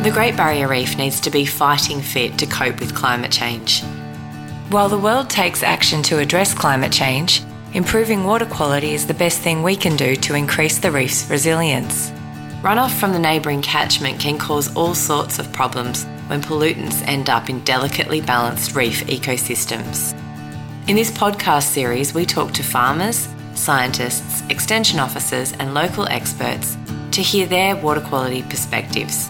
The Great Barrier Reef needs to be fighting fit to cope with climate change. While the world takes action to address climate change, improving water quality is the best thing we can do to increase the reef's resilience. Runoff from the neighbouring catchment can cause all sorts of problems when pollutants end up in delicately balanced reef ecosystems. In this podcast series, we talk to farmers, scientists, extension officers and local experts to hear their water quality perspectives.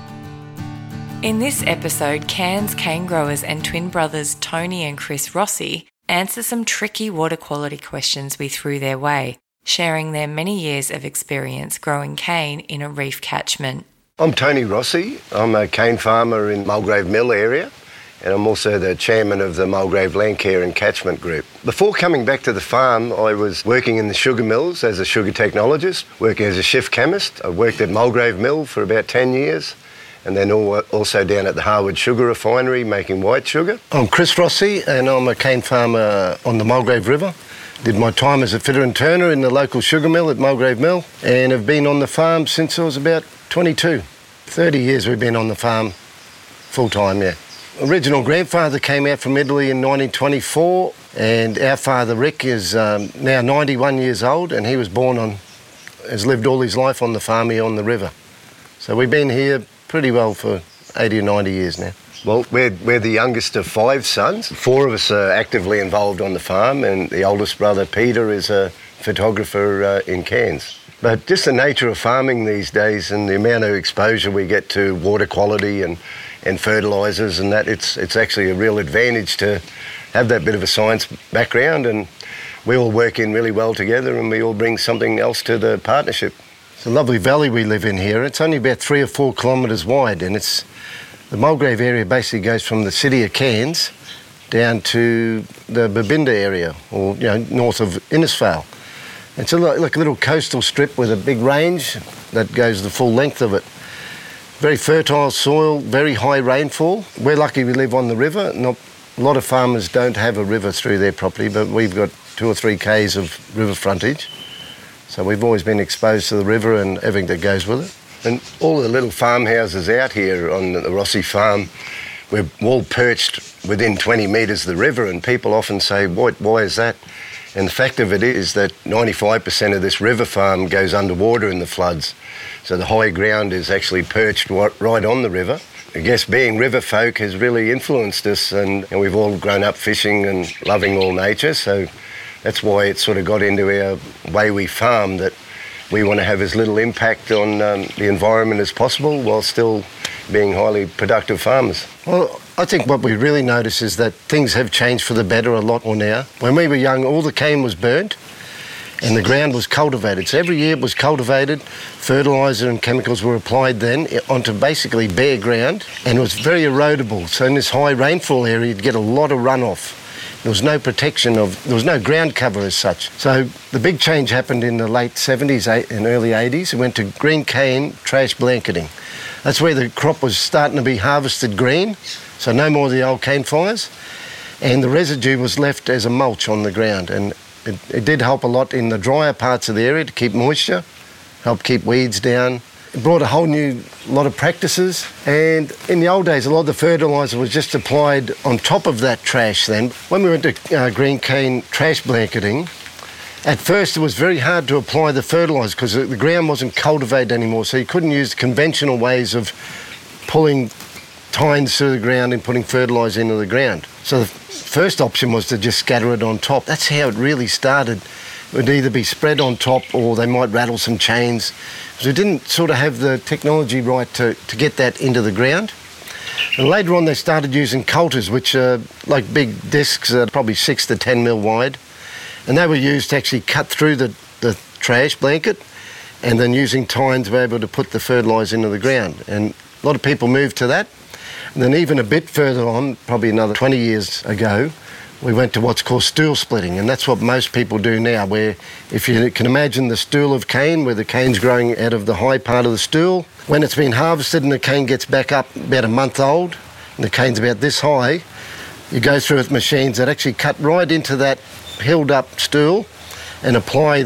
In this episode, Cairns cane growers and twin brothers Tony and Chris Rossi answer some tricky water quality questions we threw their way, sharing their many years of experience growing cane in a reef catchment. I'm Tony Rossi. I'm a cane farmer in Mulgrave Mill area, and I'm also the chairman of the Mulgrave Land Care and Catchment Group. Before coming back to the farm, I was working in the sugar mills as a sugar technologist, working as a shift chemist. I worked at Mulgrave Mill for about 10 years, and then also down at the Harwood Sugar Refinery making white sugar. I'm Chris Rossi, and I'm a cane farmer on the Mulgrave River. Did my time as a fitter and turner in the local sugar mill at Mulgrave Mill, and have been on the farm since I was about 22. 30 years we've been on the farm full-time, yeah. Original grandfather came out from Italy in 1924, and our father Rick is now 91 years old, and he was has lived all his life on the farm here on the river. So we've been here pretty well for 80 or 90 years now. Well, we're the youngest of 5 sons. 4 of us are actively involved on the farm, and the oldest brother, Peter, is a photographer in Cairns. But just the nature of farming these days and the amount of exposure we get to water quality and fertilisers and that, it's actually a real advantage to have that bit of a science background, and we all work in really well together and we all bring something else to the partnership. It's a lovely valley we live in here. It's only about 3 or 4 kilometres wide, and the Mulgrave area basically goes from the city of Cairns down to the Babinda area, or north of Innisfail. It's like a little coastal strip with a big range that goes the full length of it. Very fertile soil, very high rainfall. We're lucky we live on the river. A lot of farmers don't have a river through their property, but we've got 2 or 3 k's of river frontage. So we've always been exposed to the river and everything that goes with it. And all the little farmhouses out here on the Rossi farm, we're all perched within 20 metres of the river, and people often say, why is that? And the fact of it is that 95% of this river farm goes underwater in the floods. So the high ground is actually perched right on the river. I guess being river folk has really influenced us, and we've all grown up fishing and loving all nature. So that's why it sort of got into our way we farm, that we want to have as little impact on the environment as possible while still being highly productive farmers. Well, I think what we really notice is that things have changed for the better a lot more now. When we were young, all the cane was burnt and the ground was cultivated. So every year it was cultivated, fertiliser and chemicals were applied then onto basically bare ground, and it was very erodible. So in this high rainfall area, you'd get a lot of runoff. There was no protection there was no ground cover as such. So the big change happened in the late 70s and early 80s. It went to green cane trash blanketing. That's where the crop was starting to be harvested green, so no more of the old cane fires, and the residue was left as a mulch on the ground, and it did help a lot in the drier parts of the area to keep moisture, help keep weeds down. It brought a whole new lot of practices, and in the old days a lot of the fertiliser was just applied on top of that trash then. When we went to green cane trash blanketing, at first it was very hard to apply the fertiliser because the ground wasn't cultivated anymore, so you couldn't use conventional ways of pulling tines through the ground and putting fertiliser into the ground. So the first option was to just scatter it on top. That's how it really started. It would either be spread on top or they might rattle some chains. So we didn't sort of have the technology right to get that into the ground. And later on they started using coulters, which are like big discs, probably 6 to 10 mil wide. And they were used to actually cut through the trash blanket, and then using tines were able to put the fertiliser into the ground. And a lot of people moved to that. And then even a bit further on, probably another 20 years ago, we went to what's called stool splitting, and that's what most people do now, where if you can imagine the stool of cane, where the cane's growing out of the high part of the stool, when it's been harvested and the cane gets back up about a month old, and the cane's about this high, you go through with machines that actually cut right into that hilled up stool and apply that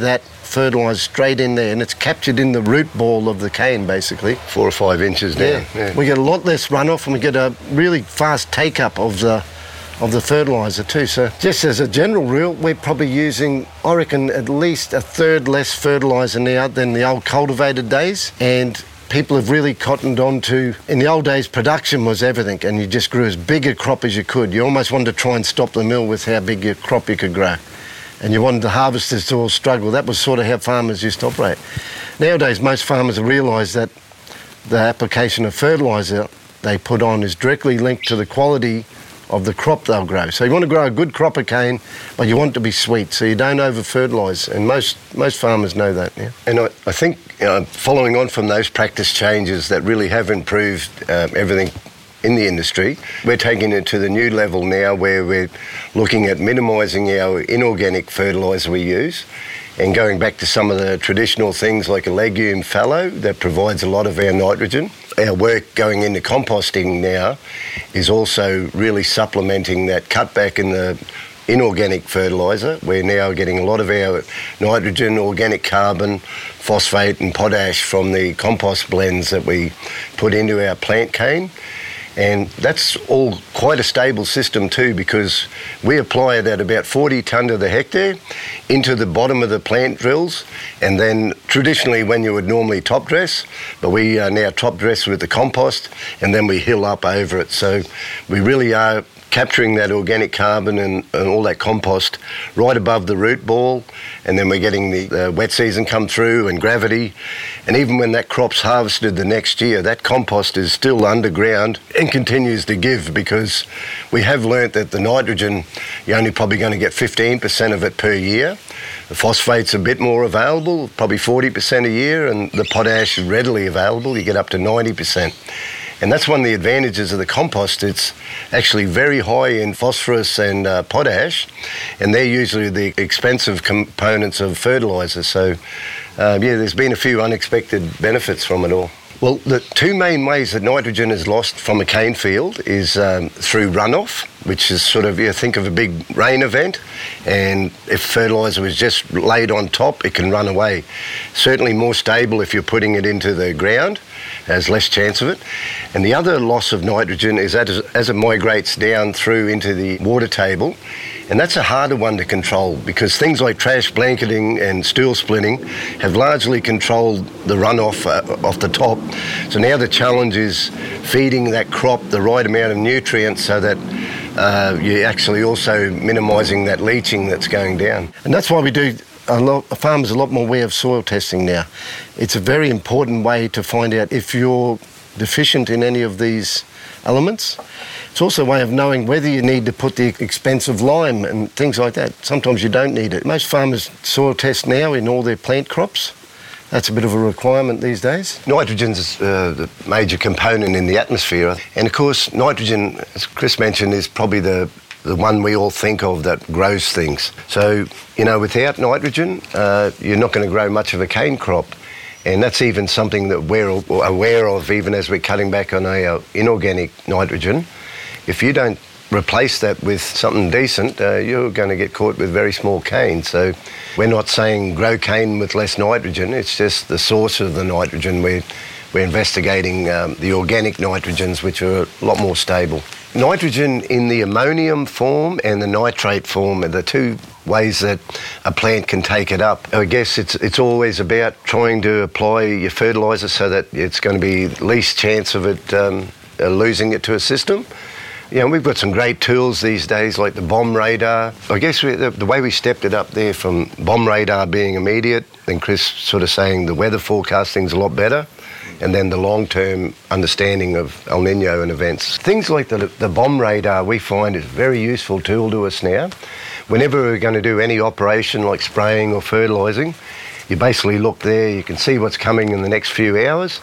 fertiliser straight in there, and it's captured in the root ball of the cane, basically. 4 or 5 inches down. Yeah. We get a lot less runoff, and we get a really fast take-up of the fertiliser too. So just as a general rule, we're probably using, I reckon, at least a third less fertiliser now than the old cultivated days. And people have really cottoned on to, in the old days, production was everything, and you just grew as big a crop as you could. You almost wanted to try and stop the mill with how big your crop you could grow. And you wanted the harvesters to all struggle. That was sort of how farmers used to operate. Nowadays, most farmers have realised that the application of fertiliser they put on is directly linked to the quality of the crop they'll grow. So you want to grow a good crop of cane, but you want it to be sweet, so you don't over-fertilise, and most farmers know that. Yeah. And I think, following on from those practice changes that really have improved everything in the industry, we're taking it to the new level now where we're looking at minimising our inorganic fertiliser we use and going back to some of the traditional things like a legume fallow that provides a lot of our nitrogen. Our work going into composting now is also really supplementing that cutback in the inorganic fertiliser. We're now getting a lot of our nitrogen, organic carbon, phosphate and potash from the compost blends that we put into our plant cane. And that's all quite a stable system too, because we apply it at about 40 tonne to the hectare into the bottom of the plant drills, and then traditionally when you would normally top dress, but we are now top dress with the compost, and then we hill up over it. So we really are capturing that organic carbon and all that compost right above the root ball, and then we're getting the wet season come through and gravity, and even when that crop's harvested the next year, that compost is still underground and continues to give, because we have learnt that the nitrogen, you're only probably going to get 15% of it per year. The phosphate's a bit more available, probably 40% a year, and the potash is readily available, you get up to 90%. And that's one of the advantages of the compost. It's actually very high in phosphorus and potash, and they're usually the expensive components of fertiliser. So, there's been a few unexpected benefits from it all. Well, the two main ways that nitrogen is lost from a cane field is through runoff, which is sort of, think of a big rain event, and if fertiliser was just laid on top, it can run away. Certainly more stable if you're putting it into the ground, has less chance of it. And the other loss of nitrogen is that as it migrates down through into the water table, and that's a harder one to control, because things like trash blanketing and stool splitting have largely controlled the runoff off the top. So now the challenge is feeding that crop the right amount of nutrients so that you're actually also minimising that leaching that's going down. And that's why we do farmers a lot more aware of soil testing now. It's a very important way to find out if you're deficient in any of these elements. It's also a way of knowing whether you need to put the expensive lime and things like that. Sometimes you don't need it. Most farmers soil test now in all their plant crops. That's a bit of a requirement these days. Nitrogen's the major component in the atmosphere. And of course, nitrogen, as Chris mentioned, is probably the one we all think of that grows things. So, without nitrogen, you're not going to grow much of a cane crop. And that's even something that we're aware of even as we're cutting back on our inorganic nitrogen. If you don't replace that with something decent, you're going to get caught with very small cane. So we're not saying grow cane with less nitrogen, it's just the source of the nitrogen. We're investigating the organic nitrogens, which are a lot more stable. Nitrogen in the ammonium form and the nitrate form are the two ways that a plant can take it up. I guess it's always about trying to apply your fertiliser so that it's going to be least chance of it losing it to a system. We've got some great tools these days like the bomb radar. I guess the way we stepped it up there from bomb radar being immediate, and Chris sort of saying the weather forecasting's a lot better, and then the long-term understanding of El Nino and events. Things like the bomb radar we find is a very useful tool to us now. Whenever we're going to do any operation like spraying or fertilising, you basically look there, you can see what's coming in the next few hours.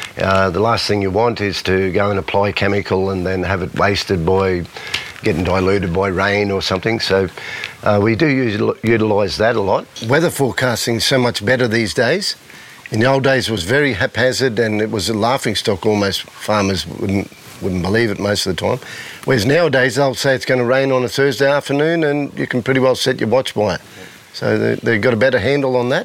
The last thing you want is to go and apply chemical and then have it wasted by getting diluted by rain or something. So we do utilise that a lot. Weather forecasting is so much better these days. In the old days it was very haphazard and it was a laughingstock almost. Farmers wouldn't believe it most of the time. Whereas nowadays they'll say it's going to rain on a Thursday afternoon and you can pretty well set your watch by it. So they've got a better handle on that.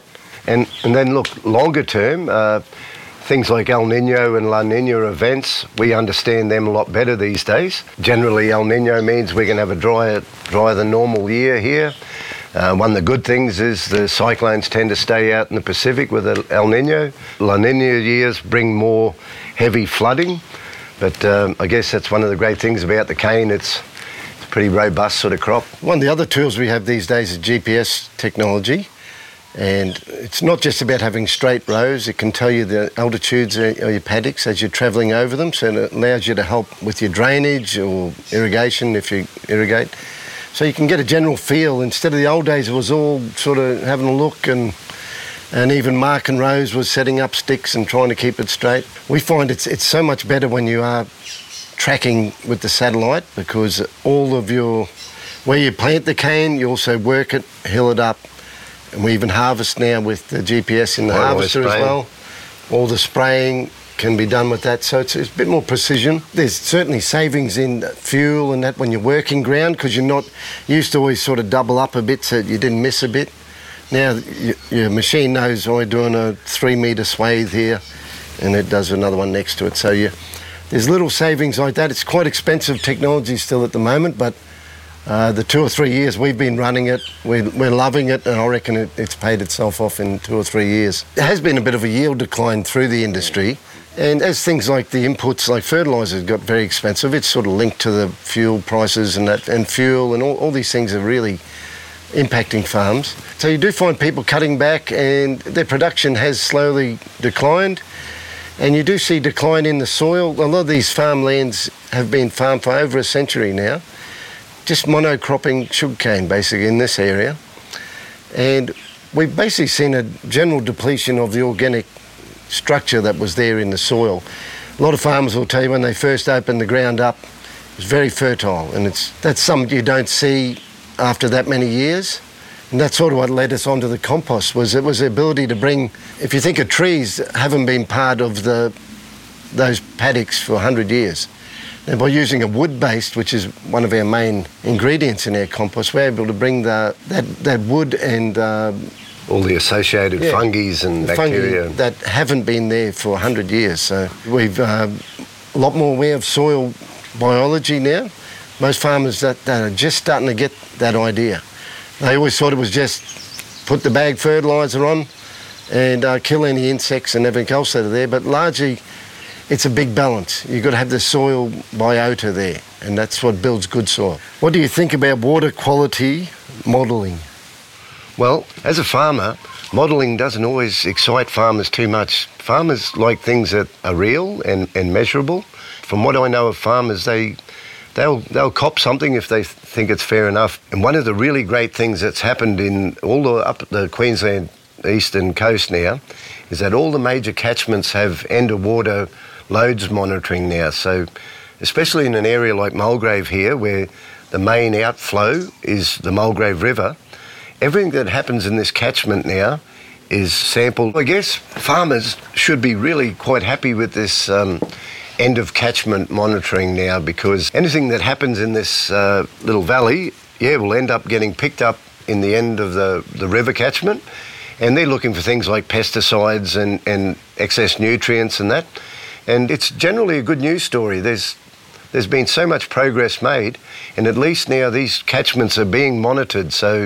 And then look, longer term, things like El Nino and La Nina events, we understand them a lot better these days. Generally, El Nino means we're going to have a drier than normal year here. One of the good things is the cyclones tend to stay out in the Pacific with El Nino. La Nina years bring more heavy flooding, but I guess that's one of the great things about the cane. It's a pretty robust sort of crop. One of the other tools we have these days is GPS technology. And it's not just about having straight rows, it can tell you the altitudes of your paddocks as you're travelling over them, so it allows you to help with your drainage or irrigation if you irrigate. So you can get a general feel. Instead of the old days, it was all sort of having a look, and even Mark and Rose was setting up sticks and trying to keep it straight. We find it's so much better when you are tracking with the satellite, because all of where you plant the cane, you also work it, hill it up. And we even harvest now with the GPS in the harvester as well. All the spraying can be done with that, so it's a bit more precision. There's certainly savings in fuel and that when you're working ground, because you're not used to always sort of double up a bit so you didn't miss a bit. Now your machine knows I'm doing a 3 metre swathe here, and it does another one next to it. So there's little savings like that. It's quite expensive technology still at the moment, but the 2 or 3 years we've been running it, we're loving it, and I reckon it's paid itself off in 2 or 3 years. There has been a bit of a yield decline through the industry, and as things like the inputs like fertilisers got very expensive, it's sort of linked to the fuel prices and fuel and all these things are really impacting farms. So you do find people cutting back, and their production has slowly declined, and you do see decline in the soil. A lot of these farmlands have been farmed for over a century now, just monocropping sugarcane basically in this area, and we've basically seen a general depletion of the organic structure that was there in the soil. A lot of farmers will tell you when they first opened the ground up, it was very fertile, and that's something you don't see after that many years. And that's sort of what led us onto the compost, was the ability to bring, if you think of trees that haven't been part of those paddocks for 100 years. And by using a wood-based, which is one of our main ingredients in our compost, we're able to bring that wood and all the associated fungi and bacteria that haven't been there for 100 years. So we've a lot more aware of soil biology now. Most farmers that are just starting to get that idea. They always thought it was just put the bag fertiliser on and kill any insects and everything else that are there, but largely it's a big balance. You've got to have the soil biota there, and that's what builds good soil. What do you think about water quality modelling? Well, as a farmer, modelling doesn't always excite farmers too much. Farmers like things that are real and measurable. From what I know of farmers, they'll cop something if they think it's fair enough. And one of the really great things that's happened in all up the Queensland eastern coast now is that all the major catchments have end of water loads monitoring now. So especially in an area like Mulgrave here, where the main outflow is the Mulgrave River, everything that happens in this catchment now is sampled. I guess farmers should be really quite happy with this end of catchment monitoring now, because anything that happens in this little valley, will end up getting picked up in the end of the river catchment, and they're looking for things like pesticides and excess nutrients and that. And it's generally a good news story. There's been so much progress made, and at least now these catchments are being monitored, so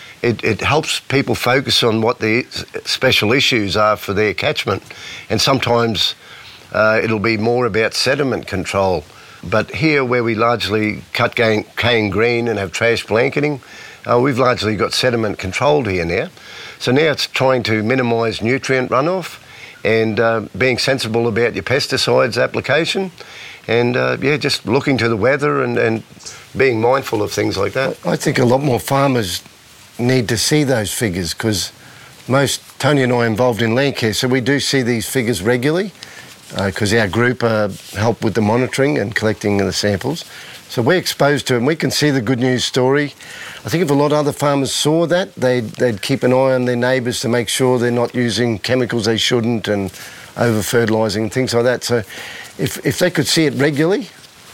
it helps people focus on what the special issues are for their catchment. And sometimes it'll be more about sediment control. But here, where we largely cut cane green and have trash blanketing, we've largely got sediment controlled here now. So now it's trying to minimise nutrient runoff and being sensible about your pesticides application, and just looking to the weather and being mindful of things like that. I think a lot more farmers need to see those figures, because Tony and I are involved in Landcare, so we do see these figures regularly, because our group help with the monitoring and collecting the samples. So we're exposed to it, and we can see the good news story. I think if a lot of other farmers saw that, they'd keep an eye on their neighbours to make sure they're not using chemicals they shouldn't and over-fertilising and things like that. So if they could see it regularly,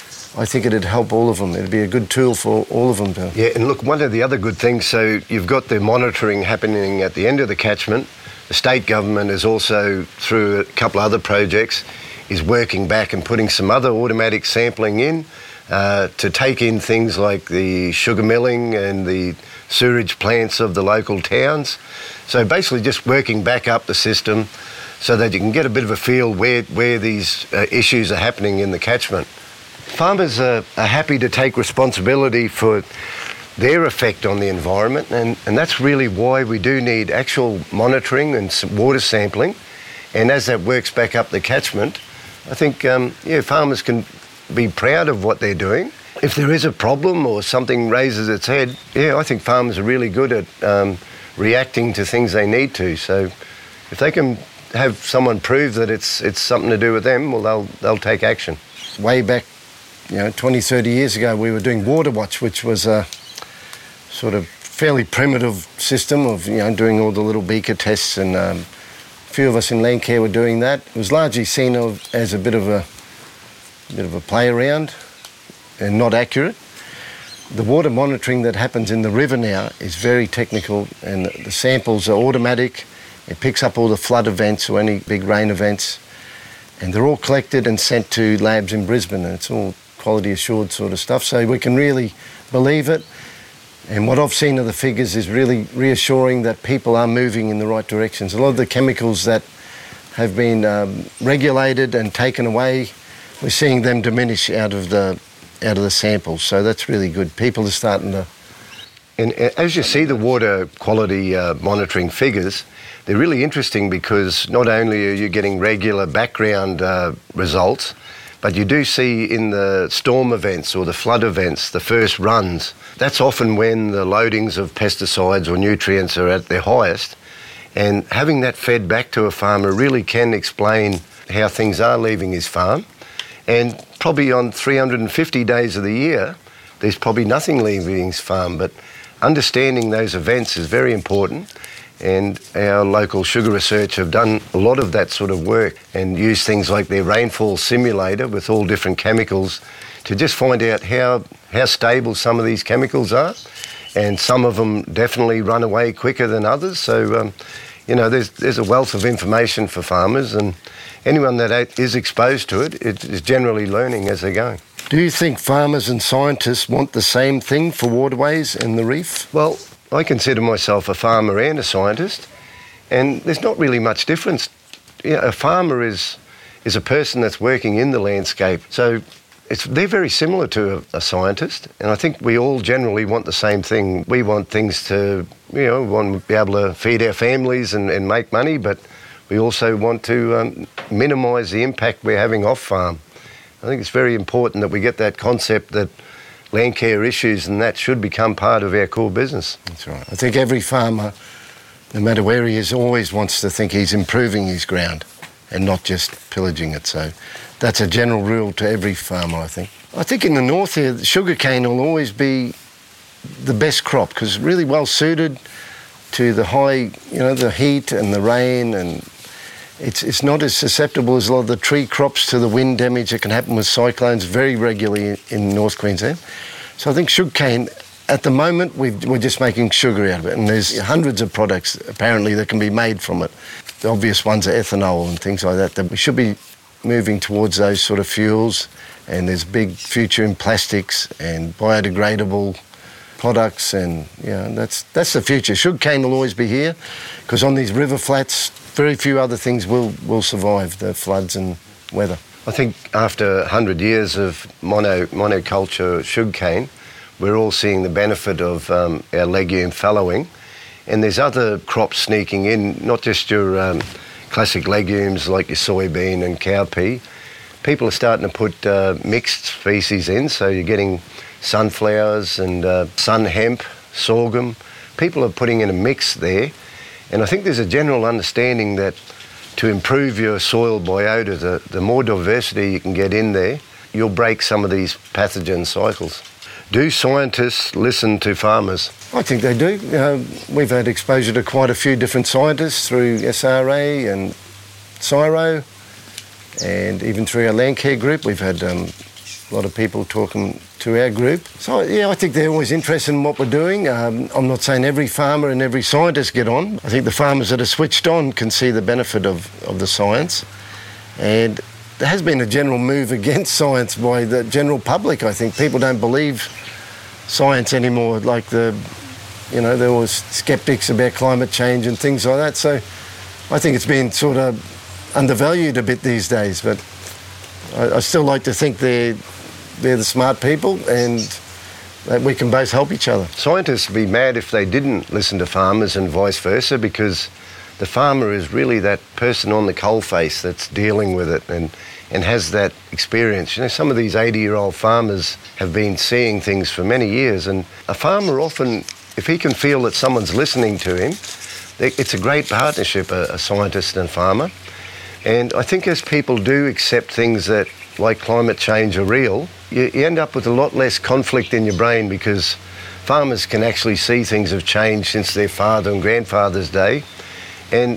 I think it'd help all of them. It'd be a good tool for all of them. Yeah, and look, one of the other good things, so you've got the monitoring happening at the end of the catchment. The state government is also, through a couple of other projects, is working back and putting some other automatic sampling in to take in things like the sugar milling and the sewerage plants of the local towns. So basically just working back up the system so that you can get a bit of a feel where these issues are happening in the catchment. Farmers are happy to take responsibility for their effect on the environment, and that's really why we do need actual monitoring and water sampling. And as that works back up the catchment, I think farmers can be proud of what they're doing. If there is a problem or something raises its head, I think farmers are really good at reacting to things they need to. So if they can have someone prove that it's something to do with them, well, they'll take action. Way back, 20, 30 years ago, we were doing Water Watch, which was a sort of fairly primitive system of, doing all the little beaker tests, and a few of us in Landcare were doing that. It was largely seen as a bit of a play around and not accurate. The water monitoring that happens in the river now is very technical, and the samples are automatic. It picks up all the flood events or any big rain events, and they're all collected and sent to labs in Brisbane, and it's all quality assured sort of stuff, so we can really believe it. And what I've seen of the figures is really reassuring that people are moving in the right directions. A lot of the chemicals that have been regulated and taken away, we're seeing them diminish out of the samples, so that's really good. People are starting to... And as you see the water quality monitoring figures, they're really interesting because not only are you getting regular background results, but you do see in the storm events or the flood events, the first runs, that's often when the loadings of pesticides or nutrients are at their highest. And having that fed back to a farmer really can explain how things are leaving his farm. And probably on 350 days of the year, there's probably nothing leaving his farm. But understanding those events is very important. And our local sugar research have done a lot of that sort of work and use things like their rainfall simulator with all different chemicals to just find out how stable some of these chemicals are. And some of them definitely run away quicker than others. So, there's a wealth of information for farmers, and anyone that is exposed to it is generally learning as they're going. Do you think farmers and scientists want the same thing for waterways and the reef? Well, I consider myself a farmer and a scientist, and there's not really much difference. A farmer is a person that's working in the landscape, so they're very similar to a scientist, and I think we all generally want the same thing. We want things to, we want to be able to feed our families and make money, but we also want to minimise the impact we're having off farm. I think it's very important that we get that concept that Landcare issues and that should become part of our core business. That's right. I think every farmer, no matter where he is, always wants to think he's improving his ground and not just pillaging it. So that's a general rule to every farmer, I think. I think in the north here, sugarcane will always be the best crop because it's really well suited to the high, the heat and the rain, and it's not as susceptible as a lot of the tree crops to the wind damage that can happen with cyclones very regularly in North Queensland. So I think sugarcane, at the moment, we're just making sugar out of it, and there's hundreds of products apparently that can be made from it. The obvious ones are ethanol and things like that we should be moving towards those sort of fuels, and there's a big future in plastics and biodegradable products, and that's the future. Sugarcane will always be here because on these river flats, very few other things will survive the floods and weather. I think after 100 years of monoculture sugarcane, we're all seeing the benefit of our legume fallowing, and there's other crops sneaking in, not just your classic legumes like your soybean and cowpea. People are starting to put mixed species in, so you're getting sunflowers and sun hemp, sorghum. People are putting in a mix there, and I think there's a general understanding that to improve your soil biota, the more diversity you can get in there, you'll break some of these pathogen cycles. Do scientists listen to farmers? I think they do. We've had exposure to quite a few different scientists through SRA and CSIRO, and even through our Landcare group. We've had a lot of people talking to our group. So, yeah, I think they're always interested in what we're doing. I'm not saying every farmer and every scientist get on. I think the farmers that are switched on can see the benefit of the science. And there has been a general move against science by the general public. I think people don't believe science anymore, like there was sceptics about climate change and things like that. So I think it's been sort of undervalued a bit these days, but I still like to think they're the smart people and that we can both help each other. Scientists would be mad if they didn't listen to farmers and vice versa, because the farmer is really that person on the coalface that's dealing with it and has that experience. You know, some of these 80-year-old farmers have been seeing things for many years, and a farmer often, if he can feel that someone's listening to him, it's a great partnership, a scientist and farmer. And I think as people do accept things that, like climate change, are real, you end up with a lot less conflict in your brain, because farmers can actually see things have changed since their father and grandfather's day. And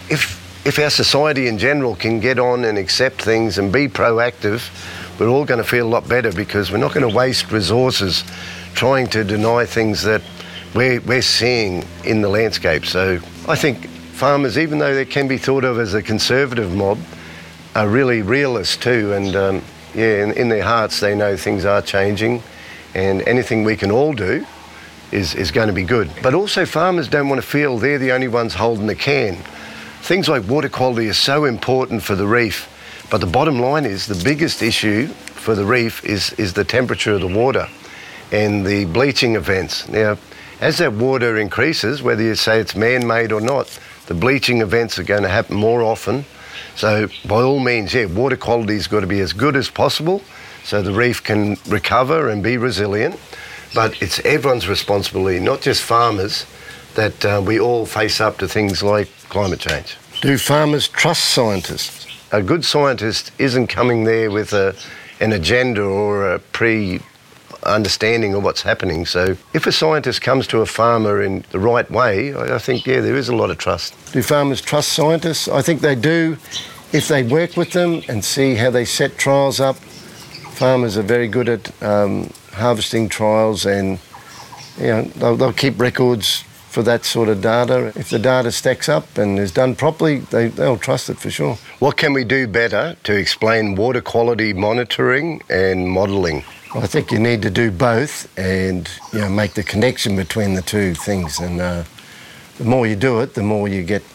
if our society in general can get on and accept things and be proactive, we're all going to feel a lot better, because we're not going to waste resources trying to deny things that we're seeing in the landscape. So I think farmers, even though they can be thought of as a conservative mob, are really realists too, and in their hearts they know things are changing, and anything we can all do is going to be good. But also farmers don't want to feel they're the only ones holding the can. Things like water quality are so important for the reef, but the bottom line is the biggest issue for the reef is the temperature of the water and the bleaching events. Now, as that water increases, whether you say it's man-made or not, the bleaching events are going to happen more often. So by all means, water quality's got to be as good as possible so the reef can recover and be resilient. But it's everyone's responsibility, not just farmers, that we all face up to things like climate change. Do farmers trust scientists? A good scientist isn't coming there with an agenda or a understanding of what's happening. So if a scientist comes to a farmer in the right way, I think, there is a lot of trust. Do farmers trust scientists? I think they do if they work with them and see how they set trials up. Farmers are very good at harvesting trials, and they'll keep records for that sort of data. If the data stacks up and is done properly, they'll trust it for sure. What can we do better to explain water quality monitoring and modelling? I think you need to do both and make the connection between the two things. And the more you do it, the more you get,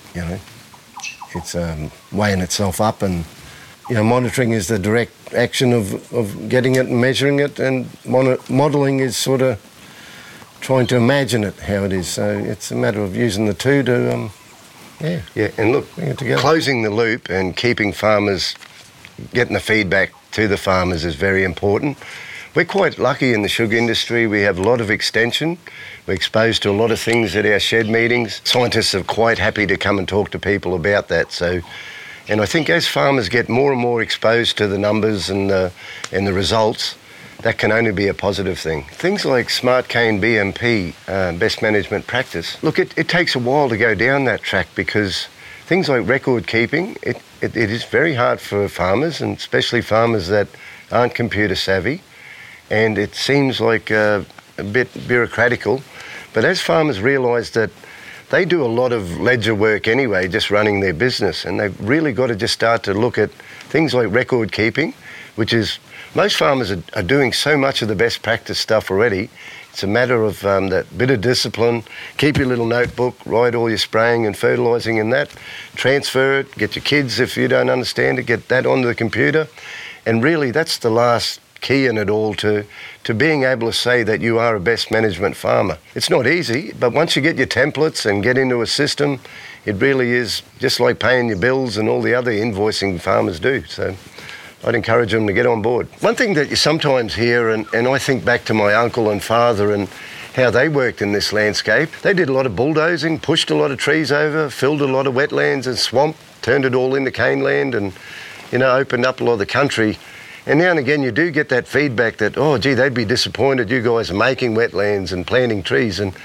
it's weighing itself up. And monitoring is the direct action of getting it and measuring it, and modelling is sort of trying to imagine it how it is. So it's a matter of using the two to and look, bring it together. Closing the loop and keeping farmers, getting the feedback to the farmers is very important. We're quite lucky in the sugar industry. We have a lot of extension. We're exposed to a lot of things at our shed meetings. Scientists are quite happy to come and talk to people about that. So, and I think as farmers get more and more exposed to the numbers and the results, that can only be a positive thing. Things like Smart Cane BMP, best management practice, look, it takes a while to go down that track, because things like record keeping, it is very hard for farmers, and especially farmers that aren't computer savvy, and it seems like a bit bureaucratical. But as farmers realise that they do a lot of ledger work anyway, just running their business, and they've really got to just start to look at things like record keeping, which is, most farmers are doing so much of the best practice stuff already. It's a matter of that bit of discipline. Keep your little notebook, write all your spraying and fertilising in that, transfer it, get your kids, if you don't understand it, get that onto the computer. And really that's the last key in it all to being able to say that you are a best management farmer. It's not easy, but once you get your templates and get into a system, it really is just like paying your bills and all the other invoicing farmers do. So I'd encourage them to get on board. One thing that you sometimes hear, and I think back to my uncle and father and how they worked in this landscape, they did a lot of bulldozing, pushed a lot of trees over, filled a lot of wetlands and swamp, turned it all into cane land, and opened up a lot of the country. And now and again you do get that feedback that, oh gee, they'd be disappointed you guys are making wetlands and planting trees. And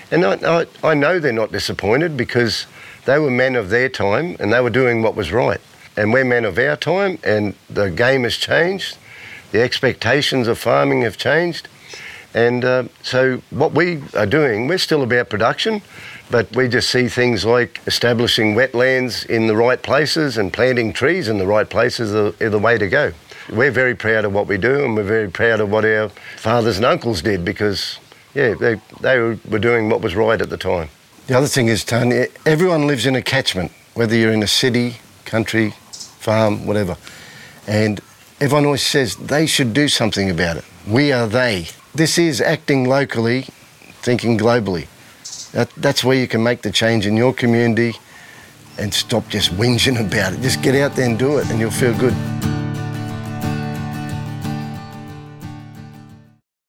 I know they're not disappointed, because they were men of their time and they were doing what was right. And we're men of our time, and the game has changed. The expectations of farming have changed. And so what we are doing, we're still about production, but we just see things like establishing wetlands in the right places and planting trees in the right places are the way to go. We're very proud of what we do, and we're very proud of what our fathers and uncles did because, yeah, they were doing what was right at the time. The other thing is, Tony, everyone lives in a catchment, whether you're in a city, country, farm, whatever. And everyone always says they should do something about it. We are they. This is acting locally, thinking globally. That's where you can make the change in your community and stop just whinging about it. Just get out there and do it and you'll feel good.